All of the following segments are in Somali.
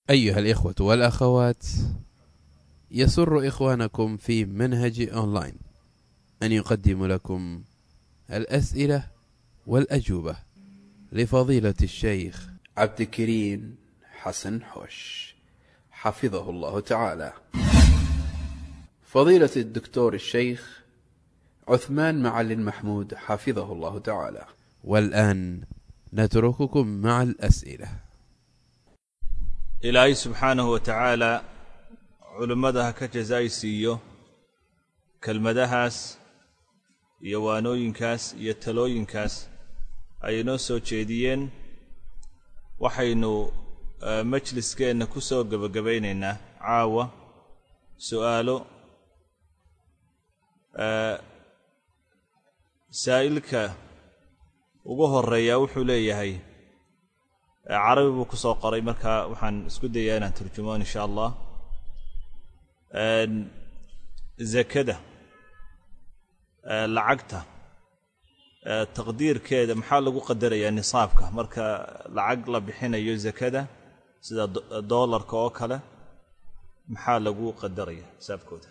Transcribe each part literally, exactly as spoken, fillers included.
أيها الإخوة والأخوات، يسر إخوانكم في منهج أونلاين أن يقدم لكم الأسئلة والأجوبة لفضيلة الشيخ عبد الكريم حسن حوش حفظه الله تعالى. فضيلة الدكتور الشيخ عثمان معلم محمود حفظه الله تعالى. والآن نترككم مع الأسئلة. إلهي سبحانه وتعالى علمدها كجزايسيو كلمدهاس يوانوينكاس يتلوينكاس أينو سو جيديين وحينو مجلس كأن كسو قبقبينينا عاوة سؤاله سائلك وقهر الريا وحوليه هاي عربي buu ku soo qoray marka waxaan isku dayaa inaan turjumo insha Allah een zakada lacagta taqdiirkeeda maxaa lagu qadarayaa nisaabka marka lacag la bixinayo zakada sida dollarka oo kale maxaa lagu qadarayaa nisaabkooda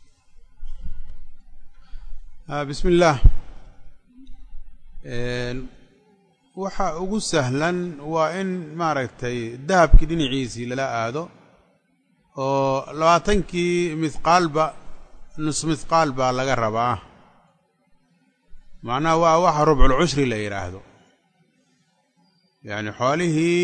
bismillah waxa ugu sahlan waa in maaragtay dahabkii dhinaciisii lala aado oo labaatankii mithqaalba nus mithqaal baa laga rabaa macnaha waa waxa rubcul cushri la yidhaahdo yacni xoolihii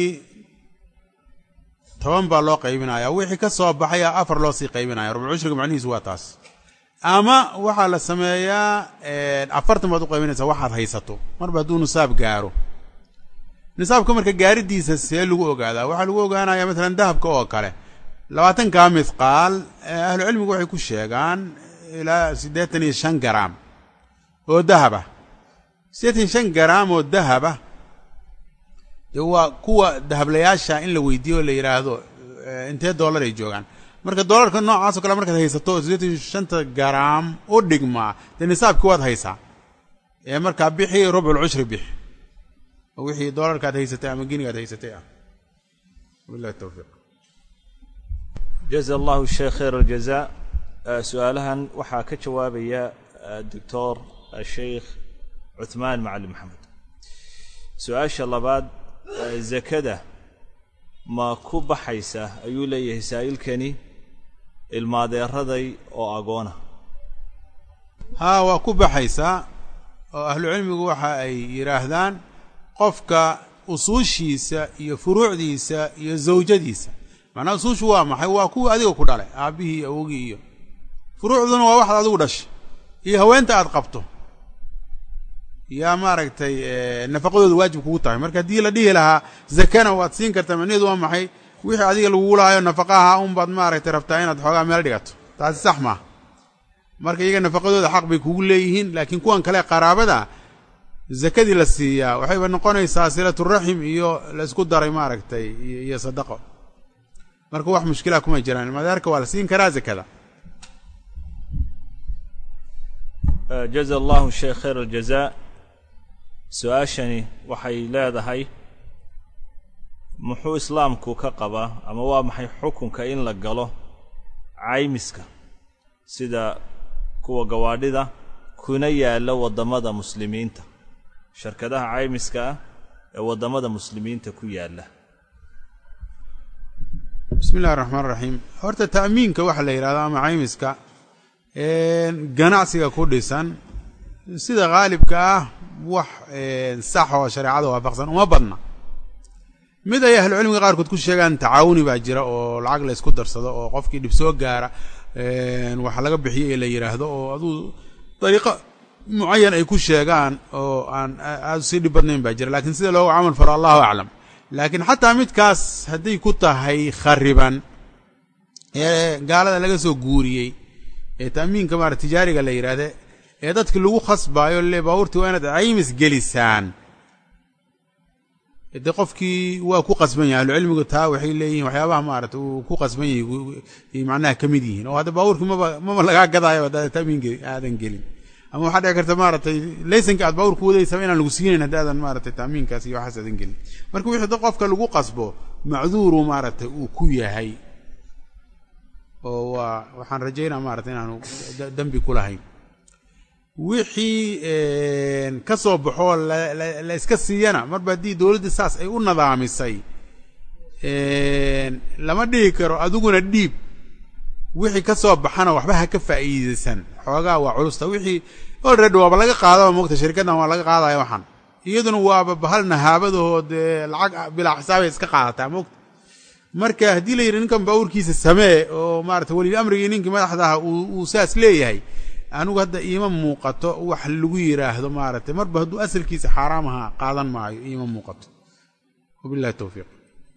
toban baa loo qaybinayaa wixii ka soo baxaya afar loo sii qaybinaya rubcul cushriga macnihiisu waa taas ama waxaa la sameeyaa afartan baad u qaybinaysaa waxaad haysato marba hadduu nisaab gaaro nisaabka marka gaaridiisa see lagu ogaadaa waxaa lagu ogaanayaa maalan dahabka oo kale labaatanka mithqaal ahlu cilmigu waxay ku sheegaan ilaa siddeetan iyo shan garaam oo dahaba siddeetan iyo shan garaam oo dahaba dee waa kuwa dahablayaasha in la weydiiyo la yidhaahdo intee dollar ay joogaan marka dollarka noocaas oo kale markaad haysato siddeetan iyo shanta garaam u dhigmaa dee nisaabkii waad haysaa ee markaa bixi rubcul cushri bixi wixii dollarkaad haysatay ama ginigaad haysatay ah wabillahi tawfiiq jaza allahu sheekh khayr aljaza su'aalahan waxaa ka jawaabaya doctor sheekh Uthman Macallim Maxamed su'aasha labaad zakada ma ku baxaysa ayuu leeyahay saa'ilkani ilmaadeeraday oo agoona ha waa ku baxaysaa oo ahlu cilmigu waxa ay yiraahdaan qofka usuushiisa iyo furuucdiisa iyo zawjadiisa macnaha usuushu waa maxay waa kuwa adiga ku dhalay aabihii awogii iyo furuucduna waa waxaad adigu dhashay iyo haweenta aad qabto yaa maaragtay nafaqadooda waajib kugu tahay marka haddii la dhihi lahaa zakana waad siin kartaa macnaheedu waa maxay wixii adiga lagugu lahayo nafaqaha un baad maaragtay rabtaa inaad xoogaa meel dhigato taasi sax maaha marka iyaga nafaqadooda xaq bay kugu leeyihiin laakiin kuwan kale qaraabada zakadii la siiyaa waxayba noqonaysaa silaturaxim iyo la isku daray maaragtay iyo sadaqo marka wax mushkila kuma jiraan madaarka waa la siin karaa zakada jaza allahu sheekh khayr aljaza su'aashani waxay leedahay muxuu islaamku ka qabaa ama waa maxay xukunka in la galo caymiska sida kuwa gawaadhida kuna yaala wadamada muslimiinta shirkadaha caymiska ee wadamada muslimiinta ku yaala bismillahir rahmaanir rahiim horta ta'miinka waxa la yiraahdo ama caymiska ee ganacsiga ku dhisan sida qaalibka ah wax sax oo shariicada waafaqsan uma badna mid ay ahlu cilmiga qaar kood ku sheegaan tacaawuni baa jira oo lacag la isku darsado oo qofkii dib soo gaara een waxa laga bixiyay la yiraahdo oo adu dariiqa معين ay ku sheegaan oo aan aad si dhibadnayn baa jira laakiin sida loo amal faro Allahu a'lam laakiin hatta midkaas hadii ku tahay khariban ee gaalada laga soo guuriyay ee taamiinka maar tijaariga la yiraahdo ee dadka lagu khasbaayo le baawrti waa inaad caymis gelisaan ee qofkii waa ku qasban yahay cilmigu taa waxay leeyihiin waxyaabaha maaragtay uu ku qasban yahay macnaha kamid yihiin oo hada baawrki ma ma laga gadaayo hada taamiinka aadan gelin ama waxa dhici karta maaragtay laysanka aad baawr ku wadaysaa inaan lagu siinin hadaadan maaragtay taamiinkaas iyo waxa sadan gelin marka wixii qofka lagu qasbo macduuru maaragtay uu ku yahay oo waa waxaan rajaynaa maaragtay inaanu dembi ku lahayn wixii ka soo baxoo la iska siiyana marba haddii dowladdii saas ay u nadaamisay lama dhihi karo adiguna dhiib wixii ka soo baxana waxba ha ka faa'iidaysan xoogaa waa culusta wixii already waaba laga qaadaba moogta shirkaddan waa laga qaadaya waxaan iyaduna waaba bahal nahaabadahoo dee lacag bilaa xisaabay iska qaadataa moogta marka haddii la yidhi ninkan baawurkiisa samee oo maarata weli amrigii ninkii madaxdaha uu saas leeyahay anigu hadda iima muuqato wax lagu yidhaahdo maaragtay marba hadduu asalkiisa xaaraam ahaa qaadan maayo iima muuqato wabillahi tawfiiq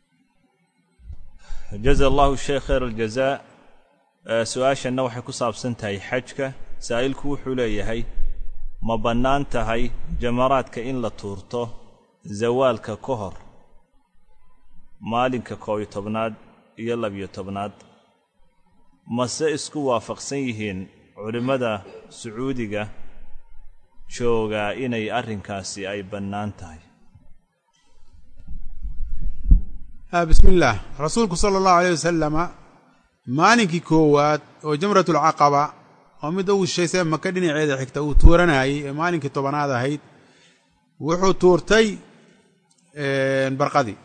jaza allahu sheekh khayr aljazaa su-aashanna waxay ku saabsan tahay xajka saa'ilku wuxuu leeyahay ma bannaan tahay jamaraadka in la tuurto zawaalka ka hor maalinka koob iyo tobnaad iyo labiyo tobnaad mase isku waafaqsan yihiin culimmada sacuudiga joogaa inay arrinkaasi ay bannaan tahay bismi illaah rasuulku sala allahu alayh wasalama maalinkii koowaad oo jamratulcaqaba oo mid ugu shishaysee maka dhinaceeda xigta uu tuuranayay ee maalinkii tobanaad ahayd wuxuu tuurtay barqadii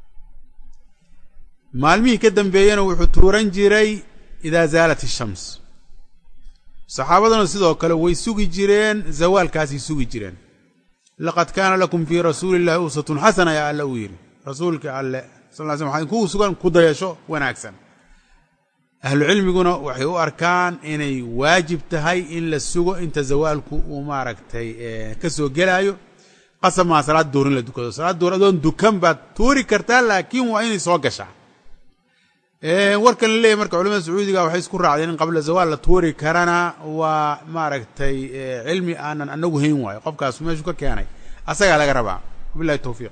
maalmihii ka dambeeyena wuxuu tuuran jiray idaa zaalat ishams saxaabaduna sidoo kale way sugi jireen zawaalkaasay sugi jireen laqad kaana lakum fii rasuuli illahi uswatun xasana yaa alla uu yidhi rasuulka alle sal ly slm waxaa kugu sugan ku dayasho wanaagsan ahlucilmiguna waxay u arkaan inay waajib tahay in la sugo inta zawaalku uu maaragtay ka soo gelaayo qasab maa salaad duur in la dukado salaad duur adoon dukan baad tuuri kartaa laakiin waa inay soo gashaa warkan la leeyahy marka culamada sacuudiga waxay isku raacdeen in qabla zawaal la tuuri karana waa maaragtay cilmi aanan anagu hayn waayo qofkaas meeshu ka keenay asagaa laga rabaa wabillahi tawfiiq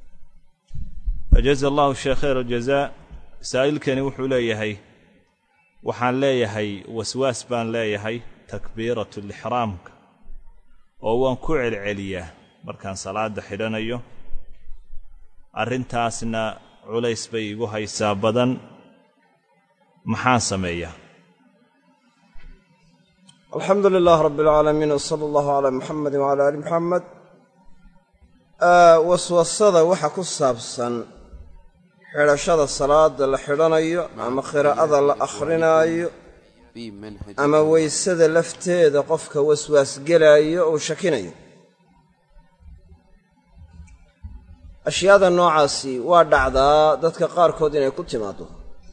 jaza allahu sheekh khayr aljazaa saa'ilkani wuxuu leeyahay waxaan leeyahay waswaas baan leeyahay takbiiratu lixraamka oo waan ku celceliyaa markaan salaada xidhanayo arrintaasna culays bay igu haysaa badan maxaan sameeyaa alxamdu lilah rabbi alcaalamiin wsala allahu calaa muxamedi wcala ali muxamed waswasada waxa ku saabsan xidhashada salaada la xidhanayo ama qiraa'ada la akhrinaayo ama weysada lafteeda qofka waswaas gelaayo ou shakinayo ashyaada noocaasi waa dhacdaa dadka qaarkood inay ku timaaddo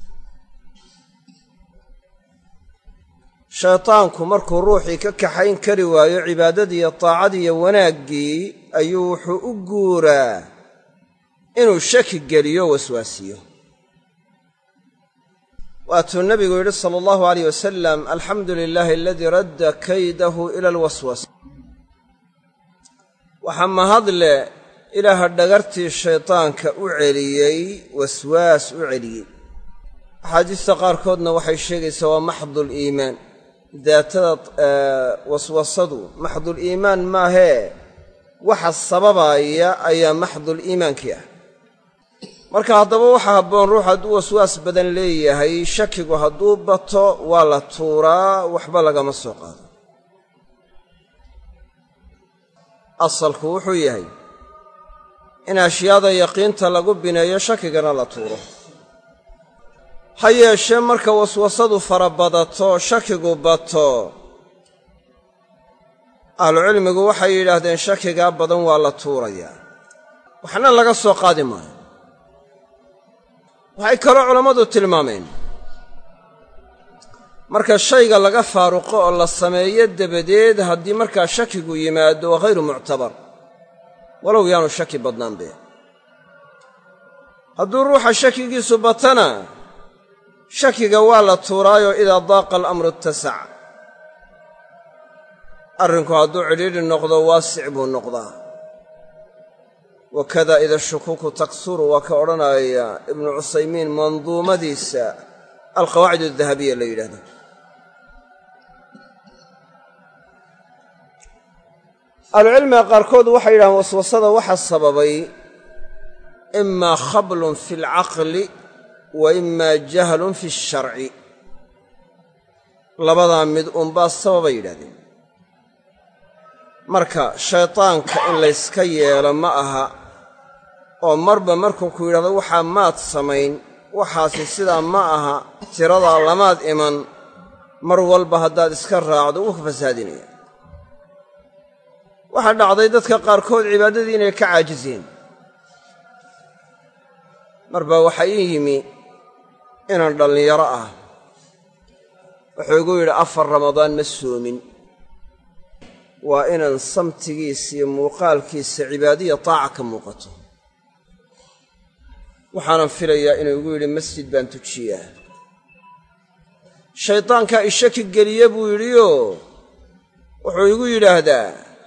shaytaanku markuu ruuxii ka kaxayn kari waayo cibaadadiiyo taacadiiyo wanaaggii ayuu wuxuu u guuraa inuu shaki geliyo waswaasiyo waatuu nebigu yidhi sala allahu alayh wasalam alxamdu lilaahi aladii radda kaydahu ila alwaswas waxaa mahadle ilaaha dhagartii shaytaanka u celiyey waswaas u celiyey axaadiista qaarkoodna waxay sheegaysaa waa maxdul iimaan daatada waswasadu maxdul iimaan maahee waxa sababaya ayaa maxdul iimaankii ah marka haddaba waxaa habboon ruux hadduu waswaas badan leeyahay shakigu hadduu bato waa la tuuraa waxba lagama soo qaado asalku wuxuu yahay in ashyaada yaqiinta lagu bineeyo shakigana la tuuro ha yeeshee marka waswasadu fara badato shakigu bato ahlucilmigu waxay yidhaahdeen shakigaa badan waa la tuurayaa waxna laga soo qaadi maayo waxay kaloo culammadu tilmaameen marka shayga laga faaruqo oo la sameeyo dabadeed haddii markaa shakigu yimaado waa hayru muctabar walow yaanu shaki badnaanbe hadduu ruuxa shakigiisu batana shakiga waa la tuuraayoo idaa daaqa alamru ittasac arrinku hadduu cidhiidhi noqdo waasic buu noqdaa wakada ida shukuuku taksuru waa ka odhanaya ibnu cusaymiin manduumadiisa alqawaacid adahabiya la yidhahdo ahlucilmiga qaarkood waxay yidhahaan waswasada waxa sababay imaa khablun fi alcaqli wa imaa jahlun fi alsharci labadaa mid unbaa sababay yidhahdeen marka shaydaanka in layska yeelo ma aha oo marba markuu ku yidhahdo waxaa maad samayn waxaasi sidaa ma aha tiradaa lamaad iman mar walba haddaad iska raacdo wuu ka fasaadinaya waxaa dhacday dadka qaarkood cibaadadii inay ka caajiseen mar baa waxaa ii yimi inaan dhallinyaro ah wuxuu igu yidhi afar ramadaan ma soomin waa inaan samtigiisa iyo muuqaalkiisa cibaadiya taaca ka muuqato waxaanan filayaa inuu igu yidhi masjid baan tujiyaa shaydaankaa ishaki geliye buu yidhioo wuxuu igu yidhaahdaa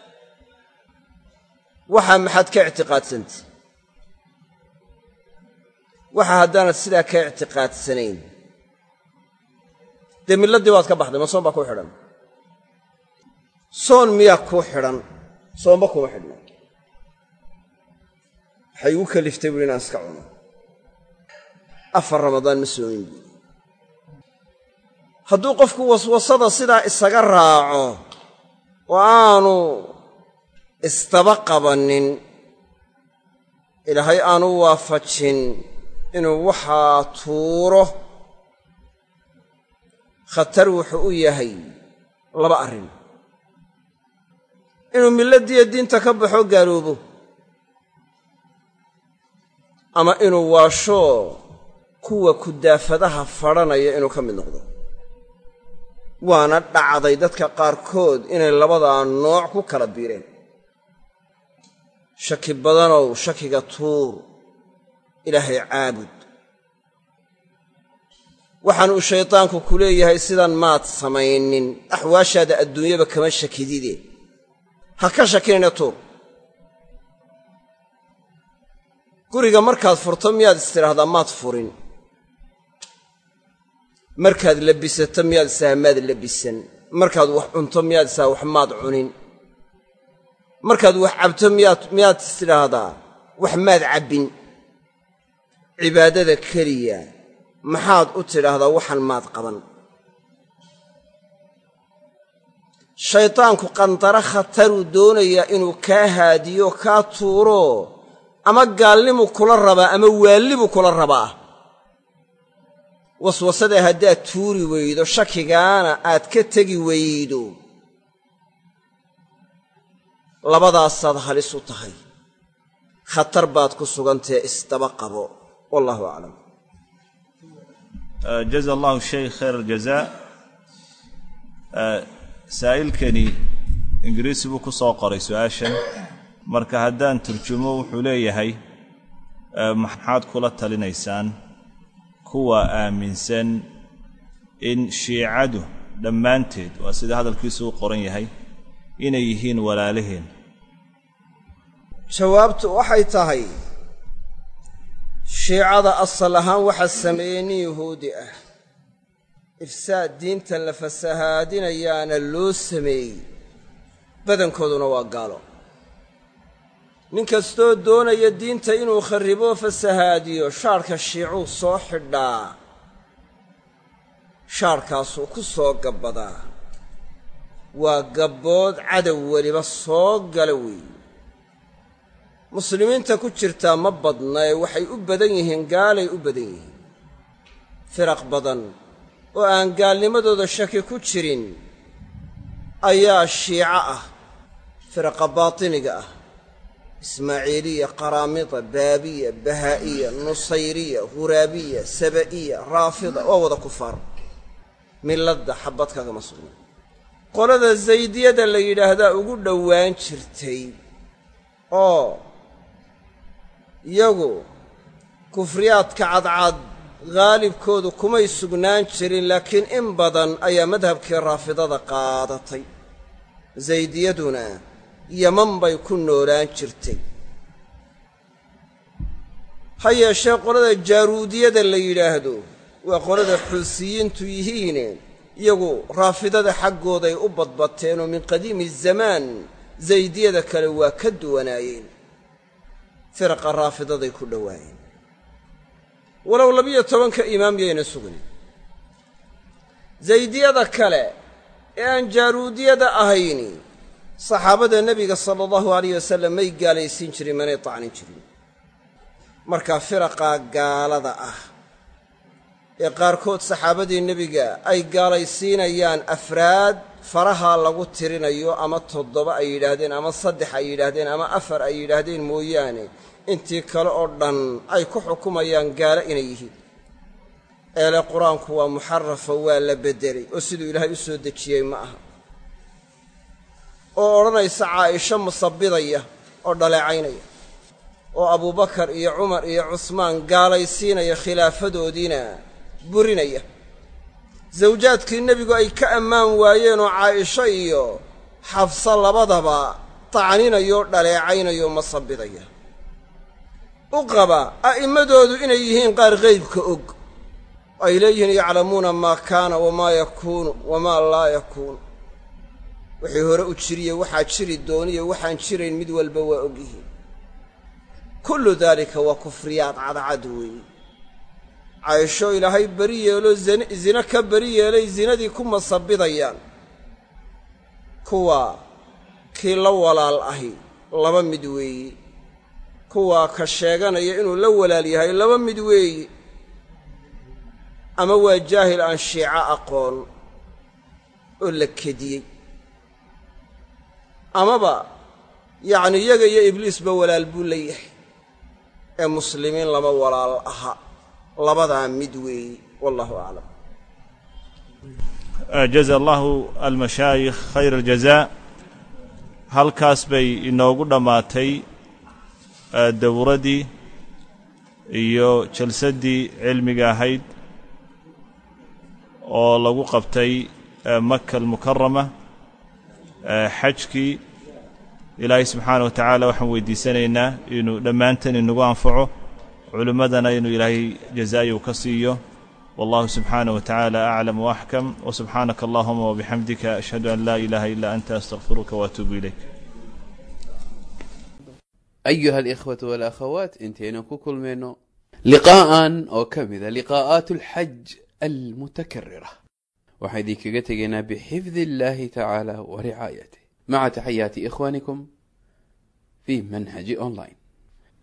waxaa maxaad ka ictiqaadsantay waxa haddaanad sidaa ka ictiqaadsanayn dee milladdii waad ka baxday ma soon baa kuu xidhan soon miyaa kuu xidhan soomba kuma xidhna waxay igu kaliftay buuhi inaan iska cuno afar ramadaan ma soomin buui hadduu qofku waswasada sidaa isaga raaco oo aanu isdaba qabannin ilaahay aanu waafajin inuu waxaa tuuro khatar wuxuu u yahay laba arrin inuu milladdiiyo diinta ka baxo gaaloobo ama inuu waasho kuwa kudaafadaha fadhanaya inuu ka mid noqdo waana dhacday dadka qaarkood inay labadaa nooc ku kala biireen shaki badanow shakiga tuur ilaahay caabud waxaan uu shaydaanku ku leeyahay sidan maad samaynin axwaashaada adduunyaba kama shakidide ha ka shakinayna tuur guriga markaad furto miyaad istidhaahdaa maad furin markaad labisato miyaad isaha maad labisan markaad wax cunto miyaad isaha wax maad cunin markaad wax cabto miyaad miyaad istidhaahdaa wax maad cabbin cibaadada keliya maxaad u tidhaahdaa waxan maad qaban shaydaanku qandaro khataruu doonayaa inuu kaa haadiyo kaa tuuro ama gaalnimu kula rabaa ama waallibuu kula rabaa waswasada haddaad tuuri weydo shakigaana aad ka tegi weydo labadaasaad halis u tahay khatar baad ku sugantahe isdaba qabo wallaahu aclam jaza allahu shaykh khayr aljazaa saa'ilkani ingiriisi buu ku soo qoray su-aashan marka haddaan turjumo wuxuu leeyahay maxaad kula talinaysaan kuwa aaminsan in shiicadu dhammaanteed waa sida hadalkiisu u qoran yahay inay yihiin walaalaheen jawaabtu waxay tahay shiicada asal ahaan waxaa sameeyey nin yuhuudi ah ifsaad diintan la fasahaadinayaana loo sameeyey badankooduna waa gaalo nin kastoo doonaya diinta inuu kharriboo fasahaadiyo shaadhka shiicuu soo xidhaa shaadhkaasuu ku soo gabbadaa waa gabbood cadow weliba soo gala weeye muslimiinta ku jirtaa ma badna ee waxay u badan yihiin gaalay u badan yihiin firaq badan oo aan gaalnimadooda shaki ku jirin ayaa shiico ah firaqa baatiniga ah ismaaciiliya qaraamida baabiya bahaa'iya nusayriya huraabiya saba'iya raafida waa wada kufaar milladda xabbad kagama sugna qolada zaydiyada la yidhaahdaa ugu dhowaan jirtay oo iyagu kufriyaadka cadcad haalibkoodu kumay sugnaan jirin laakiin in badan ayaa madhabkii raafidada qaadatay zaydiyaduna yaman bay ku noolaan jirtay ha yeeshee qolada jaaruudiyada la yidhaahdo waa qolada xuusiyiintu yihiine iyagu raafidada xaggooday u badbateenoo min qadiimi zamaan zaydiyada kale waa ka duwanaayeen firaqa raafidaday ku dhowaayeen walow labiyo tobanka imaam yayna sugin zaydiyada kale ee aan jaaruudiyada ahayni saxaabada nebiga sala allahu alayh wasallam may gaalaysiin jirin manay tacnin jirin markaa firaqaa gaalada ah ee qaarkood saxaabadii nebiga ay gaalaysiinayaan afraad farahaa lagu tirinayo ama toddoba ay yidhaahdeen ama saddex ay yidhaahdeen ama afar ay yidhaahdeen mooyaane intii kale oo dhan ay ku xukumayaan gaalo inay yihiin eele qur-aanku waa muxarafo waa la beddelay oo siduu ilaahay u soo dejiyey ma aha oo odhanaysa caa'isho musabidaya oo dhaleecaynaya oo abuubakar iyo cumar iyo cusmaan gaalaysiinaya khilaafadoodiina burinaya zawjaadkii nebigu ay ka ammaan waayeenoo caa'isho iyo xafsa labadaba tacninayoo dhaleecaynayo masabidaya u qaba a'immadoodu inay yihiin qaar qaybka og ay leeyihiin yaclamuuna maa kaana wamaa yakuunu wamaa laa yakuunu wixii hore u jiriye waxaa jiri dooniyo waxaan jirayn mid walba waa og yihiin kullu daalika waa kufriyaad cadcad weeye caysho ilaahay beri yeelo zine ka beri yeelay zinadii ku masabidayaan kuwa kii la walaal ahi laba mid weeye kuwa ka sheeganaya inuu la walaal yahay laba mid weeye ama waa jaahil aan shiico aqoon oo la kediyey amaba yacni iyaga iyo ibliisba walaal buu leeyahay ee muslimiin lama walaal aha labadaa mid weeye wallahu aclam jaza allahu almashaayikh khayra aljazaa halkaas bay inoogu dhammaatay dowraddii iyo jalsaddii cilmiga ahayd oo lagu qabtay maka almukarama xajkii ilaahay subxaanaه wa tacaala waxaan weydiisanaynaa inuu dhammaantan inagu anfaco culimmadana inuu ilaahay jazaa'iyu ka siiyo wallahu subxaanaه wa tacaala aclam waaxkam wasubxaanaka allahuma wabixamdika ashhadu an laa ilaaha ila anta astaqfiruka waatuubu ilayk أيها الإخوة والأخوات انتينا كل منه لقاء أو كمذا لقاءات الحج المتكررة وحيديك قتقنا بحفظ الله تعالى ورعايته مع تحيات إخوانكم في منهج أونلاين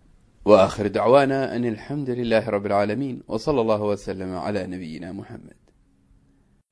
وآخر دعوانا أن الحمد لله رب العالمين وصلى الله وسلم على نبينا محمد.